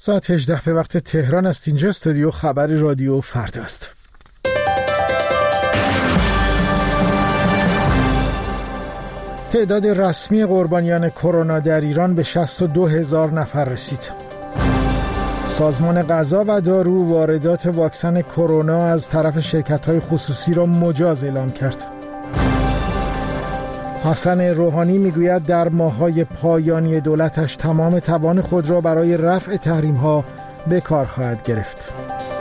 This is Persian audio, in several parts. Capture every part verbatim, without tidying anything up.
ساعت هجده به وقت تهران است. اینجا استودیو خبر رادیو فرداست. تعداد رسمی قربانیان کرونا در ایران به شصت و دو هزار نفر رسید. سازمان غذا و دارو واردات واکسن کرونا از طرف شرکت‌های خصوصی را مجاز اعلام کرد. حسن روحانی میگوید در ماه‌های پایانی دولتش تمام توان خود را برای رفع تحریم‌ها به کار خواهد گرفت.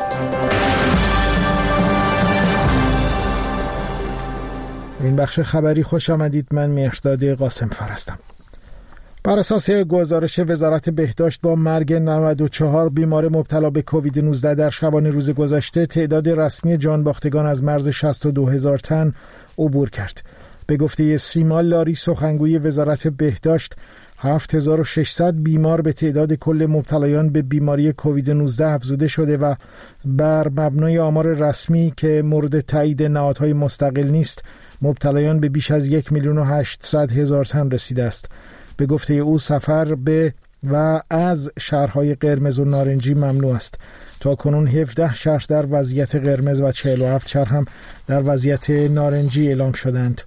این بخش خبری خوش آمدید. من مهرداد قاسم‌فر هستم. بر اساس گزارش وزارت بهداشت با مرگ نود و چهار بیمار مبتلا به کووید نوزده در شبانه روز گذشته تعداد رسمی جانباختگان از مرز شصت و دو هزار تن عبور کرد. به گفته سیما لاری سخنگوی وزارت بهداشت، هفت هزار و ششصد بیمار به تعداد کل مبتلایان به بیماری کووید نوزده افزوده شده و بر مبنای آمار رسمی که مورد تایید نهادهای مستقل نیست، مبتلایان به بیش از یک میلیون و هشتصد هزار تن رسیده است. به گفته او سفر به و از شهرهای قرمز و نارنجی ممنوع است. تا کنون هفده شهر در وضعیت قرمز و چهل و هفت شهر هم در وضعیت نارنجی اعلام شدند.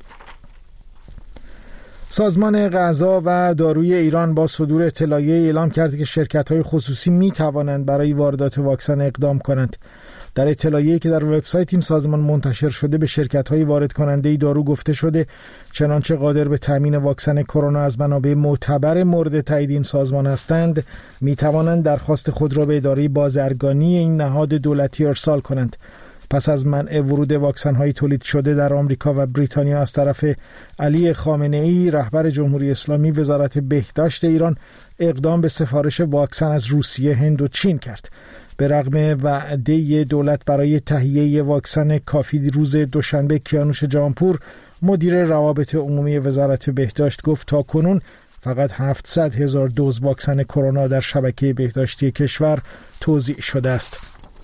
سازمان غذا و داروی ایران با صدور اطلاعیه اعلام کرد که شرکت‌های خصوصی می توانند برای واردات واکسن اقدام کنند. در اطلاعیه‌ای که در وبسایت این سازمان منتشر شده به شرکت‌های وارد کننده دارو گفته شده چنانچه قادر به تامین واکسن کرونا از منابع معتبر مورد تایید این سازمان هستند، می توانند درخواست خود را به اداره بازرگانی این نهاد دولتی ارسال کنند. پس از منع ورود واکسن‌های تولید شده در آمریکا و بریتانیا از طرف علی خامنه‌ای رهبر جمهوری اسلامی، وزارت بهداشت ایران اقدام به سفارش واکسن از روسیه، هند و چین کرد. به رغم وعده دولت برای تهیه واکسن کافی، روز دوشنبه کیانوش جهانپور مدیر روابط عمومی وزارت بهداشت گفت تا کنون فقط هفتصد هزار دوز واکسن کرونا در شبکه بهداشتی کشور توزیع شده است.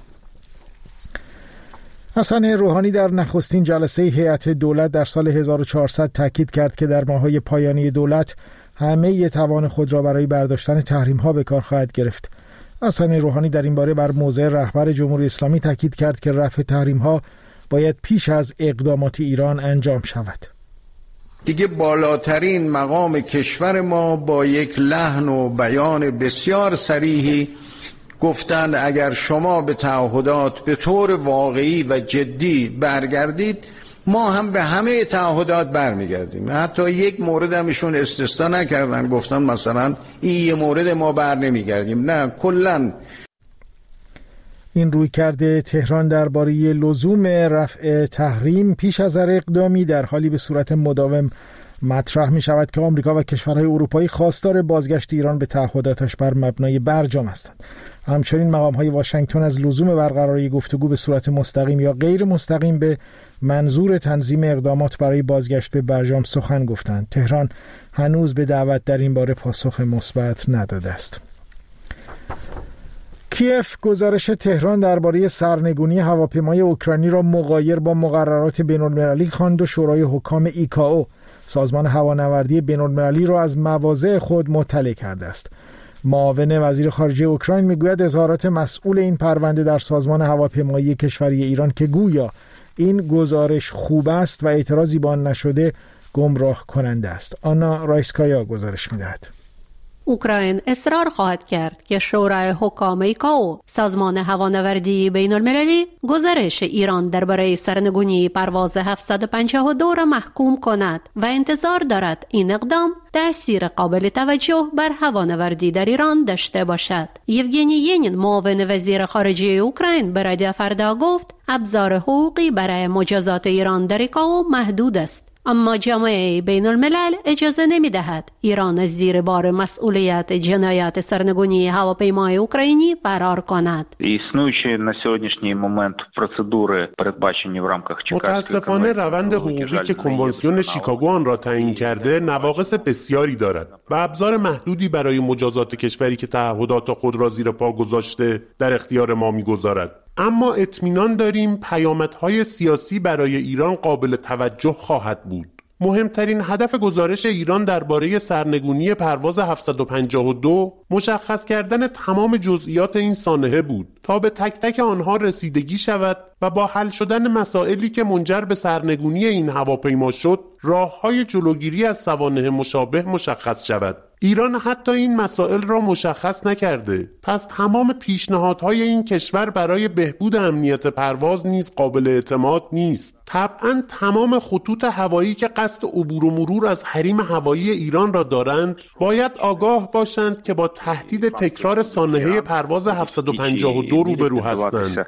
حسن روحانی در نخستین جلسه هیئت دولت در سال هزار و چهارصد تاکید کرد که در ماه‌های پایانی دولت همه توان خود را برای برداشتن تحریم‌ها به کار خواهد گرفت. حسن روحانی در این باره بر موضع رهبر جمهوری اسلامی تاکید کرد که رفع تحریم‌ها باید پیش از اقدامات ایران انجام شود. دیگه بالاترین مقام کشور ما با یک لحن و بیان بسیار صریحی گفتند اگر شما به تعهدات به طور واقعی و جدی برگردید، ما هم به همه تعهدات برمیگردیم. حتی یک مورد هم ایشون استثنا نکردن، گفتن مثلا این یه مورد ما بر نمیگردیم. نه، کلاً. این روی کرده تهران درباره لزوم رفع تحریم پیش از هر اقدامی در حالی به صورت مداوم مطرح می شود که آمریکا و کشورهای اروپایی خواستار بازگشت ایران به تعهداتش بر مبنای برجام هستند. همچنین مقام‌های واشنگتن از لزوم برقراری گفتگو به صورت مستقیم یا غیر مستقیم به منظور تنظیم اقدامات برای بازگشت به برجام سخن گفتند. تهران هنوز به دعوت در این باره پاسخ مثبت نداده است. کیف گزارش تهران درباره سرنگونی هواپیمای اوکراینی را مغایر با مقررات بین‌المللی خواند و شورای حکام ایکائو، سازمان هوانوردی بین‌المللی، را از مواضع خود مطلع کرده است. معاون وزیر خارجه اوکراین میگوید اظهارات مسئول این پرونده در سازمان هواپیمایی کشوری ایران که گویا این گزارش خوب است و اعتراضی به آن نشده گمراه کننده است. آنا رایسکایا گزارش میدهد. اوکراین اصرار خواهد کرد که شورای حکام ایکائو، سازمان هوانوردی بین المللی، گزارش ایران درباره سرنگونی پرواز هفتصد و پنجاه و دو را محکوم کند و انتظار دارد این اقدام تأثیر قابل توجه بر هوانوردی در ایران داشته باشد. یوگنی ینین، معاون وزیر خارجه اوکراین، به رادیو فردا گفت ابزار حقوقی برای مجازات ایران در ایکائو محدود است، اما جامعه بین الملل اجازه نمی دهد ایران از زیر بار مسئولیت جنایات سرنگونی هواپیمای اوکراینی فرار کند. Існуючі на сьогоднішній момент процедури, передбачені в рамках متاسفانه روند حقوقی که کنوانسیون شیکاگو آن را تعیین کرده نواقص بسیاری دارد و ابزار محدودی برای مجازات کشوری که تعهدات خود را زیر پا گذاشته در اختیار ما می‌گذارد. اما اطمینان داریم پیامدهای سیاسی برای ایران قابل توجه خواهد بود. مهمترین هدف گزارش ایران درباره سرنگونی پرواز هفتصد و پنجاه و دو مشخص کردن تمام جزئیات این سانحه بود تا به تک تک آنها رسیدگی شود و با حل شدن مسائلی که منجر به سرنگونی این هواپیما شد راه‌های جلوگیری از سوانح مشابه مشخص شود. ایران حتی این مسائل را مشخص نکرده، پس تمام پیشنهادهای این کشور برای بهبود امنیت پرواز نیز قابل اعتماد نیست. طبعا تمام خطوط هوایی که قصد عبور و مرور از حریم هوایی ایران را دارند باید آگاه باشند که با تهدید تکرار سانحه پرواز هفتصد و پنجاه و دو روبرو هستند.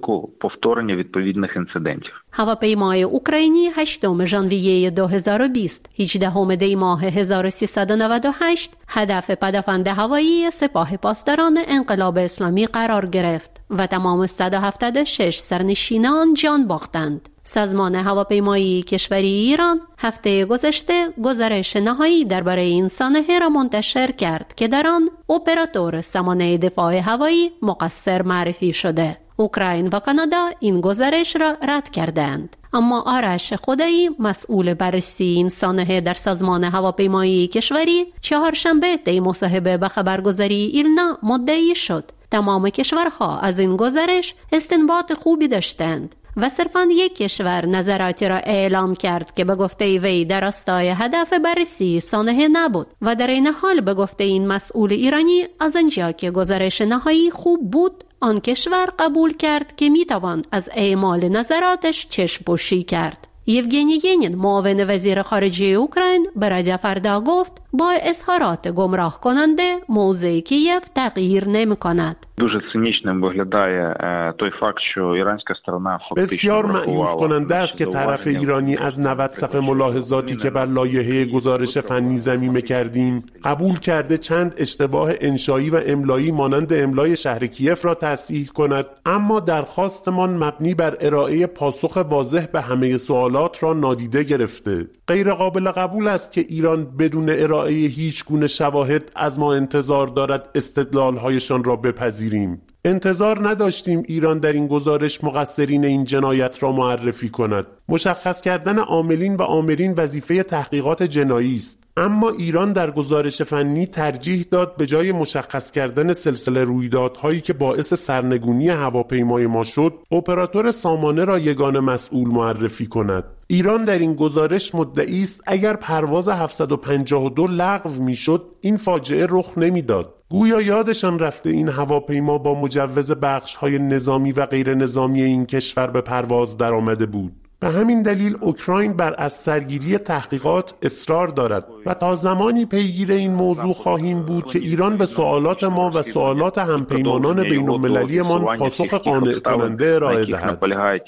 هواپیمای اوکراینی هشتم ژانویه دو هزار و بیست هجدهم دی ماه هزار و سیصد و نود و هشت هدف پدافند هوایی سپاه پاسداران انقلاب اسلامی قرار گرفت و تمام صد و هفتاد و شش سرنشینان جان باختند. سازمان هواپیمایی کشوری ایران هفته گذشته گزارش نهایی درباره این سانحه را منتشر کرد که در آن اپراتور سامانه دفاع هوایی مقصر معرفی شده. اوکراین و کانادا این گزارش را رد کردند، اما آرش خدایی مسئول بررسی این سانحه در سازمان هواپیمایی کشوری چهارشنبه طی مصاحبه به خبرگزاری ایلنا مدعی شد تمام کشورها از این گزارش استنباط خوبی داشتند و صرفاً یک کشور نظراتی را اعلام کرد که به گفته وی در راستای هدف بررسی سانحه نبود و در این حال به گفته این مسئول ایرانی از آنجا که گزارش نهایی خوب بود آن کشور قبول کرد که میتوان از اعمال نظراتش چشم پوشی کرد. یوگنی ینین معاون وزیر خارجه اوکراین به رادیو فردا گفت با اظهارات گمراه کننده موضع کیف تغییر نمی کند. дуже цинічним виглядає той факт, що іранська сторона بسیار مأیوس کننده است که طرف ایرانی از نود صفحه ملاحظاتی که بر لایحه گزارش فنی ضمیمه کردیم قبول کرده چند اشتباه انشایی و املایی مانند املای شهر کیف را تصحیح کند، اما درخواستمان مبنی بر ارائه پاسخ واضح به همه سوالات را نادیده گرفته. غیر قابل قبول است که ایران بدون ارائه هیچ گونه شواهد از ما انتظار دارد استدلال‌هایشان را بپذیریم. انتظار نداشتیم ایران در این گزارش مقصرین این جنایت را معرفی کند. مشخص کردن عاملین و آمرین وظیفه تحقیقات جنایی است، اما ایران در گزارش فنی ترجیح داد به جای مشخص کردن سلسله رویدادهایی که باعث سرنگونی هواپیمای ما شد، اپراتور سامانه را یگانه مسئول معرفی کند. ایران در این گزارش مدعی است اگر پرواز هفتصد و پنجاه و دو لغو میشد این فاجعه رخ نمیداد. گویا یادشان رفته این هواپیما با مجوز بخش‌های نظامی و غیر نظامی این کشور به پرواز درآمده بود. به همین دلیل اوکراین بر از سرگیری تحقیقات اصرار دارد و تا زمانی پیگیر این موضوع خواهیم بود که ایران به سوالات ما و سوالات همپیمانان بین المللی ما پاسخ قانع کننده ارائه دهد.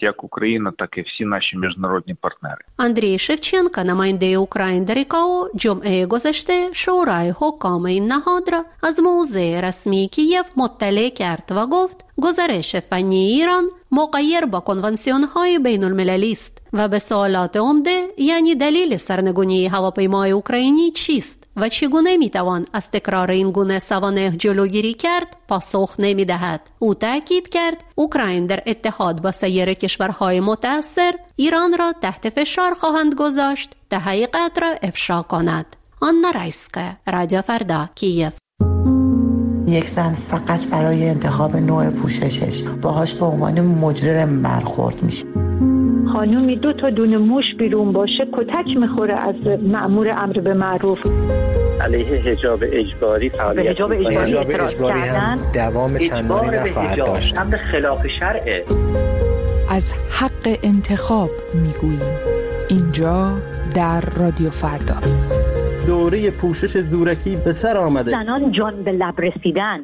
اندری شفچنکو نماینده اوکراین در ایکائو جمعه گذشته شورای حکام این نهاد را از موضع رسمی کیف مطلع کرد و گفت گزارش فنی ایران مغایر با کنوانسیون‌های بین المللی است و به سوالات عمده یعنی دلیل سرنگونی هواپیمای اوکراینی چیست و چگونه میتوان از تکرار این گونه سوانح جلوگیری کرد پاسخ نمیدهد. او تاکید کرد اوکراین در اتحاد با سایر کشورهای متأثر ایران را تحت فشار خواهند گذاشت تا حقیقت را افشا کند. آنا رایسکا، رادیو فردا، کیف. یک زن فقط برای انتخاب نوع پوششش باهاش به عنوان مجرم برخورد میشه. خانومی دو تا دونه موش بیرون باشه کتک میخوره از مأمور امر به معروف. علیه حجاب اجباری فعالیت حجاب اجباری, اجباری هم دوام چندانی نخواهد داشت. امر خلاف شرعه. از حق انتخاب میگوییم اینجا در رادیو فردا. دوره پوشش زورکی به سر آمده. زنان جان به لب رسیدن.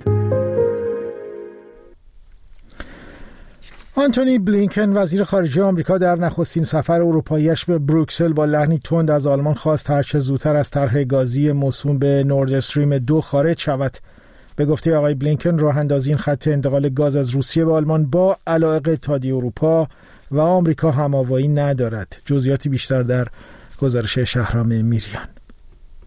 آنتونی بلینکن وزیر خارجه آمریکا در نخستین سفر اروپایی‌اش به بروکسل با لحنی تند از آلمان خواست هرچه زودتر از طرح گازی موسوم به نورد استریم دو خارج شود. به گفته آقای بلینکن راه اندازی این خط انتقال گاز از روسیه به آلمان با علاقه اتحادیه اروپا و آمریکا هماوایی ندارد. جزئیاتی بیشتر در گزارش شهرام میریان.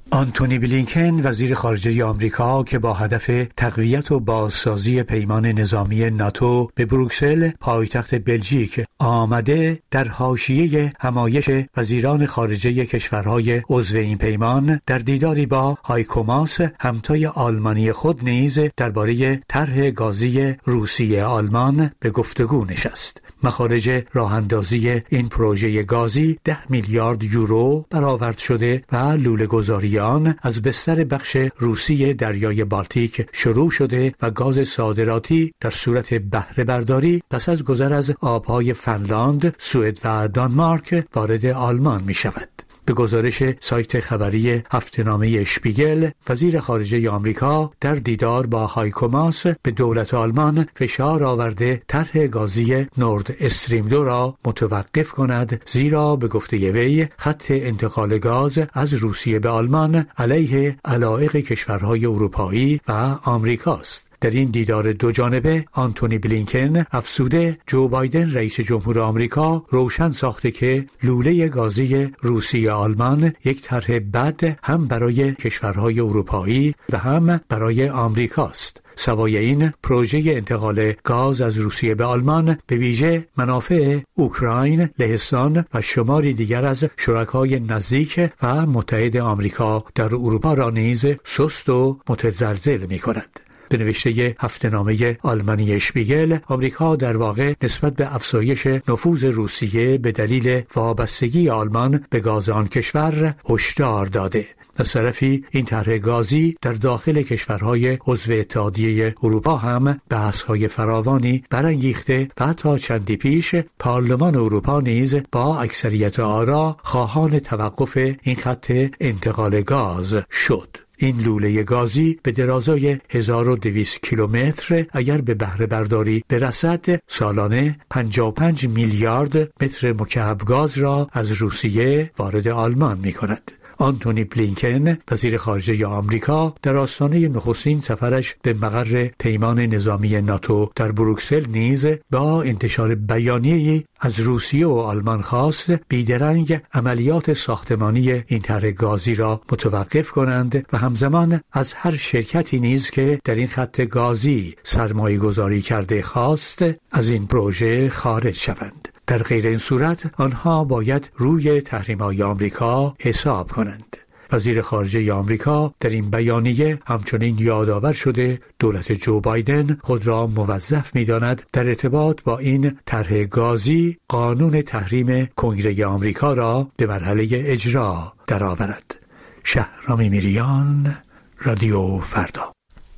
آنتونی بلینکن وزیر خارجه آمریکا که با هدف تقویت و بازسازی پیمان نظامی ناتو به بروکسل پایتخت بلژیک آمده، در حاشیه همایش وزیران خارجه کشورهای عضو این پیمان در دیداری با هایکو ماس همتای آلمانی خود نیز درباره طرح گازی روسیه آلمان به گفتگو نشست. مخارج راه‌اندازی این پروژه گازی ده میلیارد یورو برآورد شده و لوله گذاری آن از بستر بخش روسی دریای بالتیک شروع شده و گاز صادراتی در صورت بهره برداری پس از گذر از آبهای فنلاند، سوئد و دانمارک وارد آلمان می شود. به گزارش سایت خبری هفته‌نامه اشپیگل، وزیر خارجه آمریکا در دیدار با هایکو ماس به دولت آلمان فشار آورده طرح گازی نورد استریم دو را متوقف کند، زیرا به گفته وی خط انتقال گاز از روسیه به آلمان علیه علایق کشورهای اروپایی و آمریکاست. در این دیدار دو جانبه آنتونی بلینکن افسوده جو بایدن رئیس جمهور آمریکا روشن ساخته که لوله گازی روسیه آلمان یک طرح بد هم برای کشورهای اروپایی و هم برای آمریکاست. سوای این، پروژه انتقال گاز از روسیه به آلمان به ویژه منافع اوکراین، لهستان و شماری دیگر از شرکای نزدیک و متحد آمریکا در اروپا را نیز سست و متزلزل می‌کند. به نوشته هفته‌نامه آلمانی اشپیگل، آمریکا در واقع نسبت به افزایش نفوذ روسیه به دلیل وابستگی آلمان به گاز آن کشور هشدار داده. از طرفی این طرح گازی در داخل کشورهای عضو اتحادیه اروپا هم بحث‌های فراوانی برانگیخته و حتی چندی پیش پارلمان اروپا نیز با اکثریت آرا خواهان توقف این خط انتقال گاز شد. این لوله گازی به درازای هزار و دویست کیلومتر اگر به بهره برداری برسد، سالانه پنجاه و پنج میلیارد متر مکعب گاز را از روسیه وارد آلمان می کند. آنتونی بلینکن وزیر خارجه آمریکا در آستانه نخستین سفرش به مقر پیمان نظامی ناتو در بروکسل نیز با انتشار بیانیه‌ای از روسیه و آلمان خواست بیدرنگ عملیات ساختمانی این طرح گازی را متوقف کنند و همزمان از هر شرکتی نیز که در این خط گازی سرمایه گذاری کرده خواست از این پروژه خارج شوند. در غیر این صورت آنها باید روی تحریم‌های آمریکا حساب کنند. وزیر خارجه آمریکا در این بیانیه همچنین یادآور شده دولت جو بایدن خود را موظف می‌داند در ارتباط با این طرح گازی قانون تحریم کنگره آمریکا را به مرحله اجرا درآورد. شهرام میریان، رادیو فردا.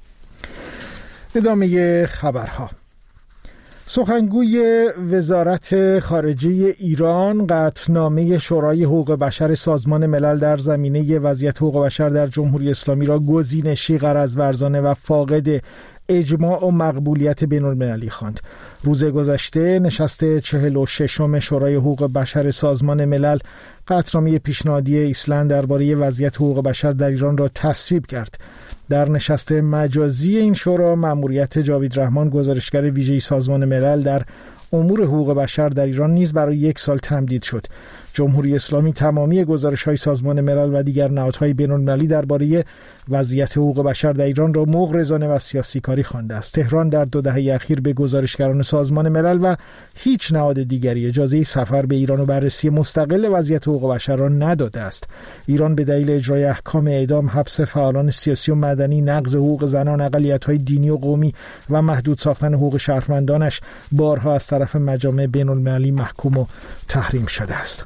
ادامه خبرها. سخنگوی وزارت خارجه ایران قطعنامه شورای حقوق بشر سازمان ملل در زمینه وضعیت حقوق بشر در جمهوری اسلامی را گزینشی، غرض‌ورزانه و فاقد اجماع و مقبولیت بین‌المللی خواند. روز گذشته نشست چهل و ششم شورای حقوق بشر سازمان ملل قطعنامه پیشنهادی ایسلند درباره وضعیت حقوق بشر در ایران را تصویب کرد. در نشست مجازی این شورا مأموریت جاوید رحمان، گزارشگر ویژه سازمان ملل در امور حقوق بشر در ایران، نیز برای یک سال تمدید شد. جمهوری اسلامی تمامی گزارش‌های سازمان ملل و دیگر نهادهای بین‌المللی درباره وضعیت حقوق بشر در ایران را مغرضانه و سیاسی کاری خوانده است. تهران در دو دهه اخیر به گزارشگران سازمان ملل و هیچ نهاد دیگری اجازه سفر به ایران و بررسی مستقل وضعیت حقوق بشر را نداده است. ایران به دلیل اجرای احکام اعدام، حبس فعالان سیاسی و مدنی، نقض حقوق زنان، اقلیت‌های دینی و قومی و محدود ساختن حقوق شهروندانش بارها از طرف مجامع بین‌المللی محکوم و تحریم شده است.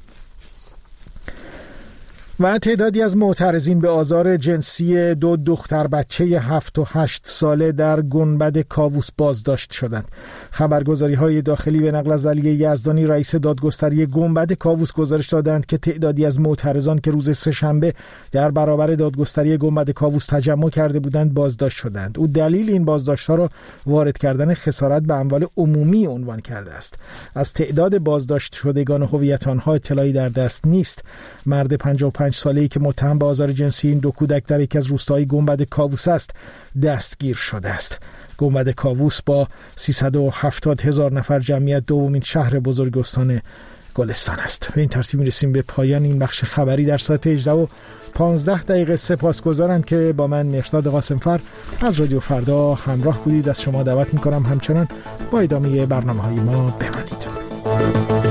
و تعدادی از معترضین به آزار جنسی دو دختر بچه هفت و هشت ساله در گنبد کاووس بازداشت شدند. خبرگزاری‌های داخلی به نقل از علی یزدانی رئیس دادگستری گنبد کاووس گزارش دادند که تعدادی از معترضان که روز سه‌شنبه در برابر دادگستری گنبد کاووس تجمع کرده بودند بازداشت شدند. او دلیل این بازداشت‌ها را وارد کردن خسارت به اموال عمومی عنوان کرده است. از تعداد بازداشت شدگان و هویت آنها اطلاعی در دست نیست. مرد پنجاه و پنج ساله‌ای که متهم به آزار جنسی این دو کودک در یکی از روستاهای گنبد کاووس است دستگیر شده است. گنبد کاووس با سیصد و هفتاد هزار نفر جمعیت دومین شهر بزرگ استان گلستان است. به این ترتیب می‌رسیم به پایان این بخش خبری در ساعت هجده و پانزده دقیقه. سپاسگزارم که با من مرشاد قاسمفر از رادیو فردا همراه بودید. از شما دعوت میکنم همچنان با ادامه برنامه‌های ما بمانید.